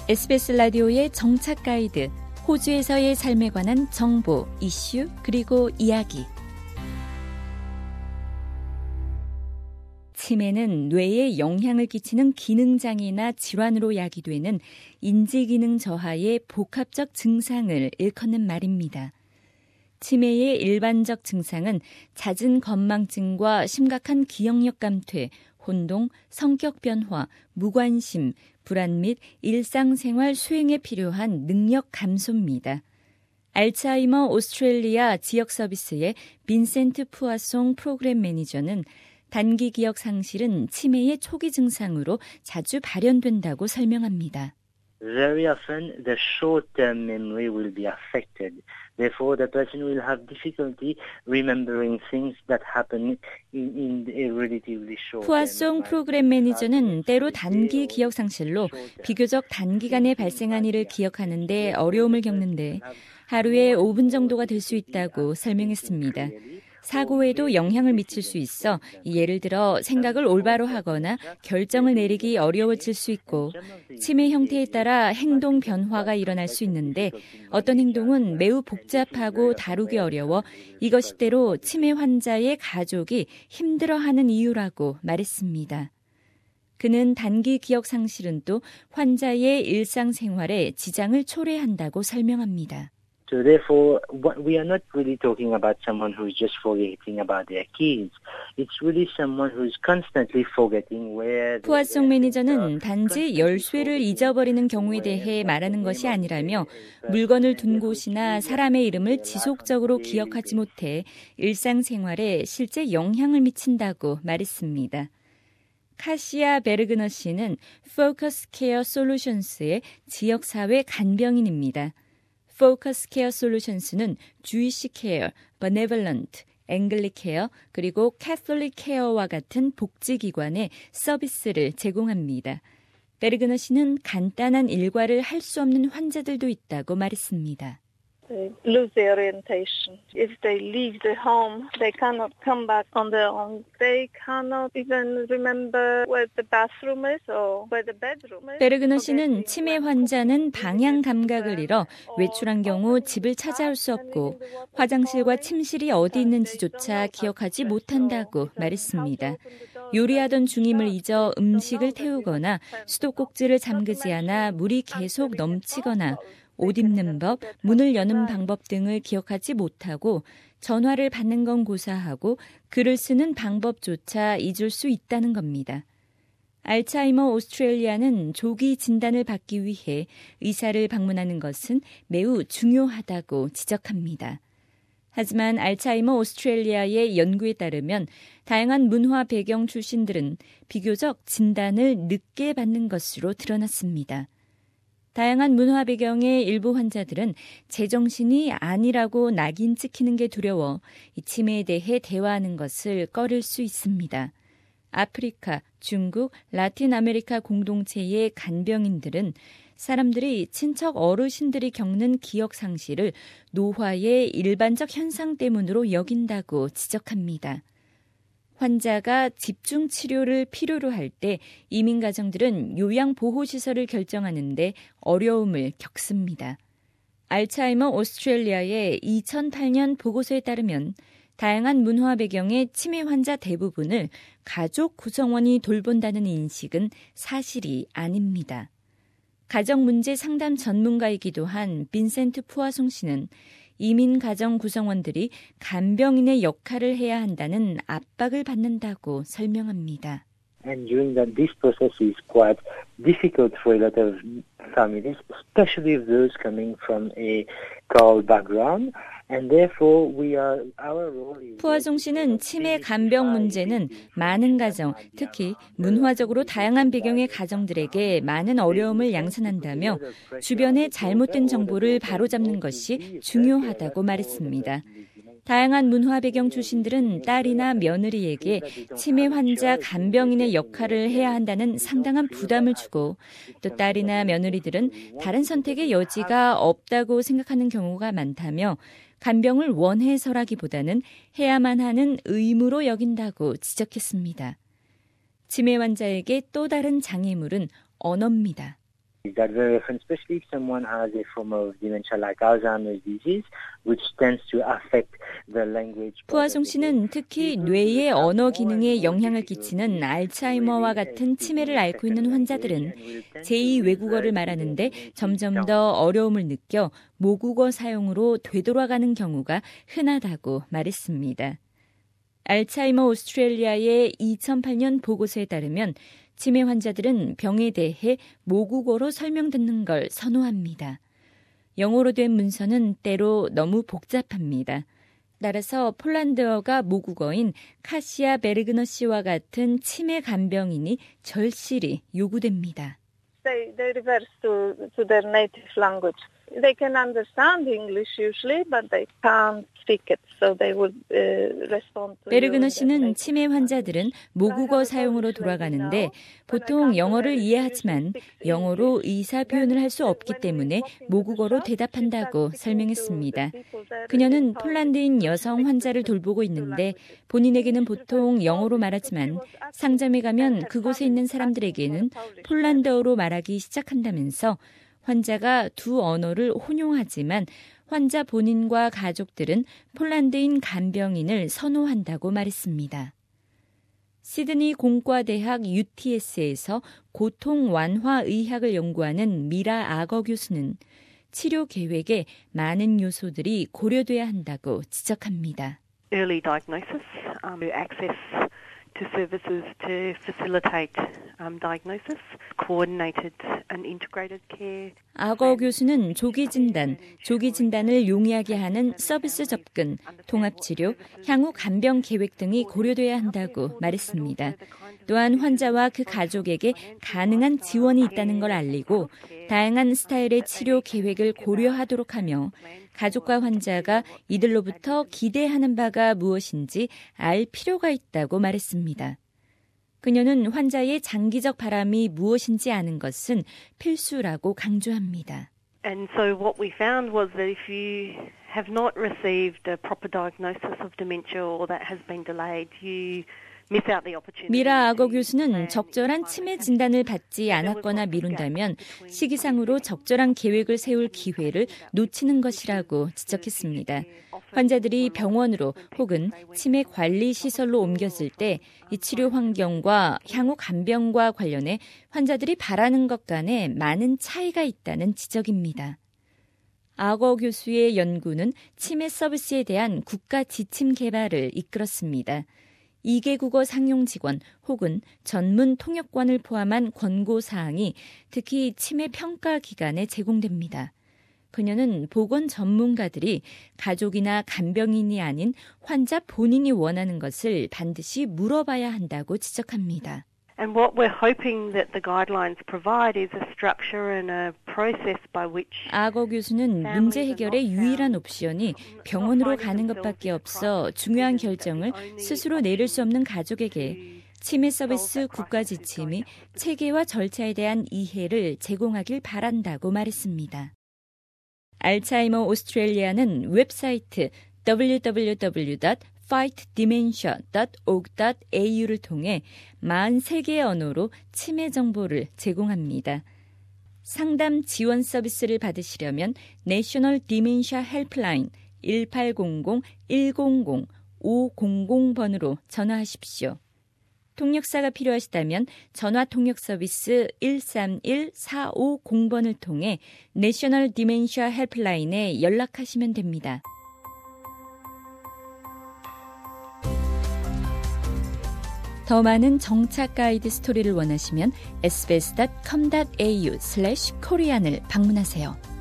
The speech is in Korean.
SBS 라디오의 정착 가이드, 호주에서의 삶에 관한 정보, 이슈, 그리고 이야기. 치매는 뇌에 영향을 끼치는 기능장애나 질환으로 야기되는 인지기능 저하의 복합적 증상을 일컫는 말입니다. 치매의 일반적 증상은 잦은 건망증과 심각한 기억력 감퇴, 혼동, 성격 변화, 무관심, 불안 및 일상생활 수행에 필요한 능력 감소입니다. 알츠하이머 오스트레일리아 지역 서비스의 빈센트 푸아송 프로그램 매니저는 단기 기억 상실은 치매의 초기 증상으로 자주 발현된다고 설명합니다. Very often the short-term memory will be affected. Therefore, the person will have difficulty remembering things that happen in a relatively short. 푸아송 프로그램 매니저는 때로 단기 기억 상실로 비교적 단기간에 발생한 일을 기억하는 데 어려움을 겪는데 하루에 5분 정도가 될 수 있다고 설명했습니다. 사고에도 영향을 미칠 수 있어 예를 들어 생각을 올바로 하거나 결정을 내리기 어려워질 수 있고 치매 형태에 따라 행동 변화가 일어날 수 있는데 어떤 행동은 매우 복잡하고 다루기 어려워 이것이 때로 치매 환자의 가족이 힘들어하는 이유라고 말했습니다. 그는 단기 기억 상실은 또 환자의 일상생활에 지장을 초래한다고 설명합니다. So therefore, we are not really talking about someone who is just forgetting about their kids. It's really someone who is constantly forgetting where. 푸아송 매니저는 단지 열쇠를 잊어버리는 경우에 대해 말하는 것이 아니라며 물건을 둔 곳이나 사람의 이름을 지속적으로 기억하지 못해 일상생활에 실제 영향을 미친다고 말했습니다. 카시아 베르그너 씨는 포커스 케어 솔루션스의 지역사회 간병인입니다. 포커스 케어 솔루션스는 주이시 케어, 버네벌런트, 앵글리 케어, 그리고 캐톨릭 케어와 같은 복지기관에 서비스를 제공합니다. 베르그너 씨는 간단한 일과를 할 수 없는 환자들도 있다고 말했습니다. They lose their orientation. If they leave the home, they cannot come back on their own. They cannot even remember where the bathroom is or where the bedroom is. 베르그너 씨는 치매 환자는 방향 감각을 잃어 외출한 경우 집을 찾아올 수 없고 화장실과 침실이 어디 있는지조차 기억하지 못한다고 말했습니다. 요리하던 중임을 잊어 음식을 태우거나 수도꼭지를 잠그지 않아 물이 계속 넘치거나 옷 입는 법, 문을 여는 방법 등을 기억하지 못하고 전화를 받는 건 고사하고 글을 쓰는 방법조차 잊을 수 있다는 겁니다. 알츠하이머 오스트레일리아는 조기 진단을 받기 위해 의사를 방문하는 것은 매우 중요하다고 지적합니다. 하지만 알츠하이머 오스트레일리아의 연구에 따르면 다양한 문화 배경 출신들은 비교적 진단을 늦게 받는 것으로 드러났습니다. 다양한 문화 배경의 일부 환자들은 제정신이 아니라고 낙인 찍히는 게 두려워 이 치매에 대해 대화하는 것을 꺼릴 수 있습니다. 아프리카, 중국, 라틴 아메리카 공동체의 간병인들은 사람들이 친척 어르신들이 겪는 기억 상실을 노화의 일반적 현상 때문으로 여긴다고 지적합니다. 환자가 집중 치료를 필요로 할 때 이민 가정들은 요양보호시설을 결정하는데 어려움을 겪습니다. 알츠하이머 오스트레일리아의 2008년 보고서에 따르면 다양한 문화 배경의 치매 환자 대부분을 가족 구성원이 돌본다는 인식은 사실이 아닙니다. 가정문제 상담 전문가이기도 한 빈센트 푸아송 씨는 이민 가정 구성원들이 간병인의 역할을 해야 한다는 압박을 받는다고 설명합니다. And during that, this process is quite difficult for a lot of families, especially those coming from a rural background. And therefore, our role is. 푸아송 씨는 치매 간병 문제는 많은 가정, 특히 문화적으로 다양한 배경의 가정들에게 많은 어려움을 양산한다며 주변의 잘못된 정보를 바로잡는 것이 중요하다고 말했습니다. 다양한 문화 배경 출신들은 딸이나 며느리에게 치매 환자 간병인의 역할을 해야 한다는 상당한 부담을 주고 또 딸이나 며느리들은 다른 선택의 여지가 없다고 생각하는 경우가 많다며 간병을 원해서라기보다는 해야만 하는 의무로 여긴다고 지적했습니다. 치매 환자에게 또 다른 장애물은 언어입니다. That very often, especially if someone has a form of dementia like Alzheimer's disease, which tends to affect the language. 푸아송 씨는 특히 뇌의 언어 기능에 영향을 끼치는 알츠하이머와 같은 치매를 앓고 있는 환자들은 제2 외국어를 말하는데 점점 더 어려움을 느껴 모국어 사용으로 되돌아가는 경우가 흔하다고 말했습니다. 알츠하이머 오스트레일리아의 2008년 보고서에 따르면 치매 환자들은 병에 대해 모국어로 설명듣는 걸 선호합니다. 영어로 된 문서는 때로 너무 복잡합니다. 따라서 폴란드어가 모국어인 카시아 베르그너 씨와 같은 치매 간병인이 절실히 요구됩니다. They reverse to their native language. They can understand English usually, but they can't speak it, so they would respond to. 베르그너 씨는 치매 환자들은 모국어 사용으로 돌아가는데 보통 영어를 이해하지만 영어로 의사 표현을 할 수 없기 때문에 모국어로 대답한다고 설명했습니다. 그녀는 폴란드인 여성 환자를 돌보고 있는데 본인에게는 보통 영어로 말하지만 상점에 가면 그곳에 있는 사람들에게는 폴란드어로 말하기 시작한다면서 환자가 두 언어를 혼용하지만 환자 본인과 가족들은 폴란드인 간병인을 선호한다고 말했습니다. 시드니 공과대학 UTS에서 고통 완화 의학을 연구하는 미라 아거 교수는 치료 계획에 많은 요소들이 고려돼야 한다고 지적합니다. Early diagnosis, access to services to facilitate diagnosis, coordinated and integrated care. 아거 교수는 조기 진단을 용이하게 하는 서비스 접근, 통합 치료, 향후 간병 계획 등이 고려돼야 한다고 말했습니다. 또한 환자와 그 가족에게 가능한 지원이 있다는 걸 알리고 다양한 스타일의 치료 계획을 고려하도록 하며 가족과 환자가 이들로부터 기대하는 바가 무엇인지 알 필요가 있다고 말했습니다. 그녀는 환자의 장기적 바람이 무엇인지 아는 것은 필수라고 강조합니다. And so what we found was that if you have not received a proper diagnosis of dementia or that has been delayed, you 미라 아거 교수는 적절한 치매 진단을 받지 않았거나 미룬다면 시기상으로 적절한 계획을 세울 기회를 놓치는 것이라고 지적했습니다. 환자들이 병원으로 혹은 치매 관리 시설로 옮겼을 때 이 치료 환경과 향후 간병과 관련해 환자들이 바라는 것 간에 많은 차이가 있다는 지적입니다. 아거 교수의 연구는 치매 서비스에 대한 국가 지침 개발을 이끌었습니다. 2개 국어 상용 직원 혹은 전문 통역관을 포함한 권고 사항이 특히 치매 평가 기관에 제공됩니다. 그녀는 보건 전문가들이 가족이나 간병인이 아닌 환자 본인이 원하는 것을 반드시 물어봐야 한다고 지적합니다. And what we're hoping that the guidelines provide is a structure and a process by which 아거 교수는 문제 해결의 유일한 옵션이 병원으로 가는 것밖에 없어 중요한 결정을 스스로 내릴 수 없는 가족에게 치매 서비스 국가 지침이 체계와 절차에 대한 이해를 제공하길 바란다고 말했습니다. 알츠하이머 오스트레일리아는 웹사이트 www.fightdementia.org.au를 통해 43개의 언어로 치매 정보를 제공합니다. 상담 지원 서비스를 받으시려면 내셔널 디멘샤 헬프라인 1800-100-500번으로 전화하십시오. 통역사가 필요하시다면 전화 통역 서비스 131-450번을 통해 내셔널 디멘샤 헬프라인에 연락하시면 됩니다. 더 많은 정착 가이드 스토리를 원하시면 sbs.com.au/korean을 방문하세요.